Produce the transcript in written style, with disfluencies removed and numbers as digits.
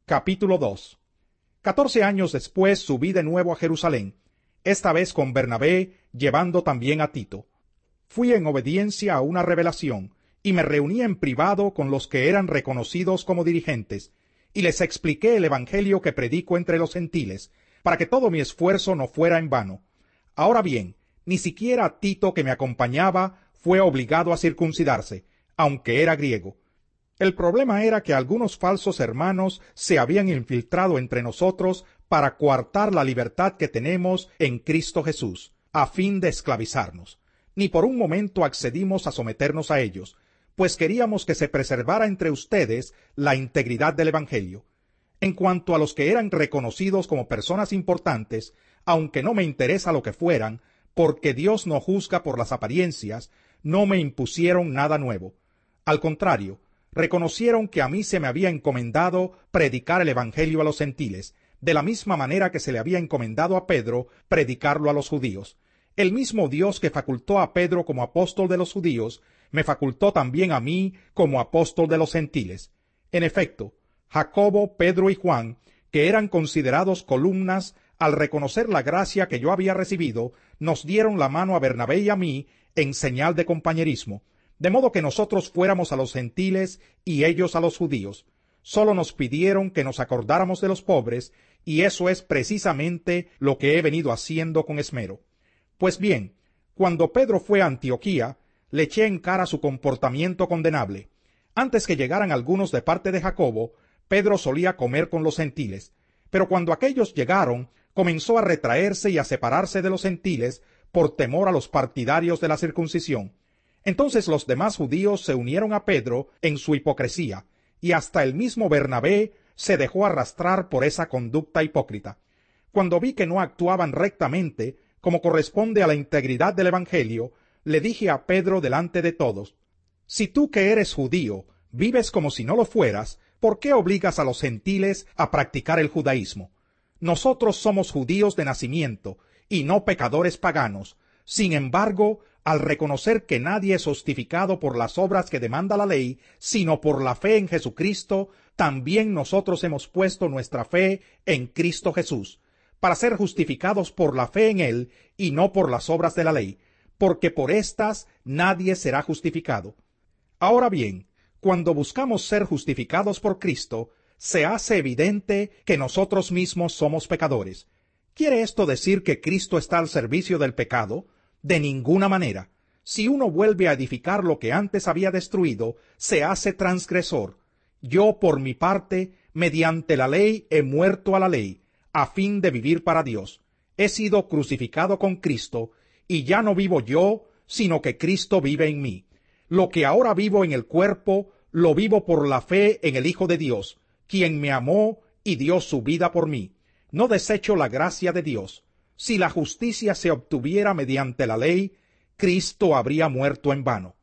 Capítulo 2. 14 años después subí de nuevo a Jerusalén, esta vez con Bernabé, llevando también a Tito. Fui en obediencia a una revelación, y me reuní en privado con los que eran reconocidos como dirigentes, y les expliqué el evangelio que predico entre los gentiles, para que todo mi esfuerzo no fuera en vano. Ahora bien, ni siquiera Tito, que me acompañaba, fue obligado a circuncidarse, aunque era griego. El problema era que algunos falsos hermanos se habían infiltrado entre nosotros para coartar la libertad que tenemos en Cristo Jesús, a fin de esclavizarnos. Ni por un momento accedimos a someternos a ellos, pues queríamos que se preservara entre ustedes la integridad del Evangelio. En cuanto a los que eran reconocidos como personas importantes, aunque no me interesa lo que fueran, porque Dios no juzga por las apariencias, no me impusieron nada nuevo. Al contrario, reconocieron que a mí se me había encomendado predicar el Evangelio a los gentiles, de la misma manera que se le había encomendado a Pedro predicarlo a los judíos. El mismo Dios que facultó a Pedro como apóstol de los judíos, me facultó también a mí como apóstol de los gentiles. En efecto, Jacobo, Pedro y Juan, que eran considerados columnas, al reconocer la gracia que yo había recibido, nos dieron la mano a Bernabé y a mí en señal de compañerismo, de modo que nosotros fuéramos a los gentiles y ellos a los judíos. Solo nos pidieron que nos acordáramos de los pobres, y eso es precisamente lo que he venido haciendo con esmero. Pues bien, cuando Pedro fue a Antioquía, le eché en cara su comportamiento condenable. Antes que llegaran algunos de parte de Jacobo, Pedro solía comer con los gentiles, pero cuando aquellos llegaron, comenzó a retraerse y a separarse de los gentiles por temor a los partidarios de la circuncisión. Entonces los demás judíos se unieron a Pedro en su hipocresía, y hasta el mismo Bernabé se dejó arrastrar por esa conducta hipócrita. Cuando vi que no actuaban rectamente, como corresponde a la integridad del Evangelio, le dije a Pedro delante de todos: si tú que eres judío vives como si no lo fueras, ¿por qué obligas a los gentiles a practicar el judaísmo? Nosotros somos judíos de nacimiento, y no pecadores paganos. Sin embargo, al reconocer que nadie es justificado por las obras que demanda la ley, sino por la fe en Jesucristo, también nosotros hemos puesto nuestra fe en Cristo Jesús, para ser justificados por la fe en Él y no por las obras de la ley, porque por éstas nadie será justificado. Ahora bien, cuando buscamos ser justificados por Cristo, se hace evidente que nosotros mismos somos pecadores. ¿Quiere esto decir que Cristo está al servicio del pecado? De ninguna manera. Si uno vuelve a edificar lo que antes había destruido, se hace transgresor. Yo, por mi parte, mediante la ley he muerto a la ley, a fin de vivir para Dios. He sido crucificado con Cristo, y ya no vivo yo, sino que Cristo vive en mí. Lo que ahora vivo en el cuerpo, lo vivo por la fe en el Hijo de Dios, quien me amó y dio su vida por mí. No desecho la gracia de Dios. Si la justicia se obtuviera mediante la ley, Cristo habría muerto en vano.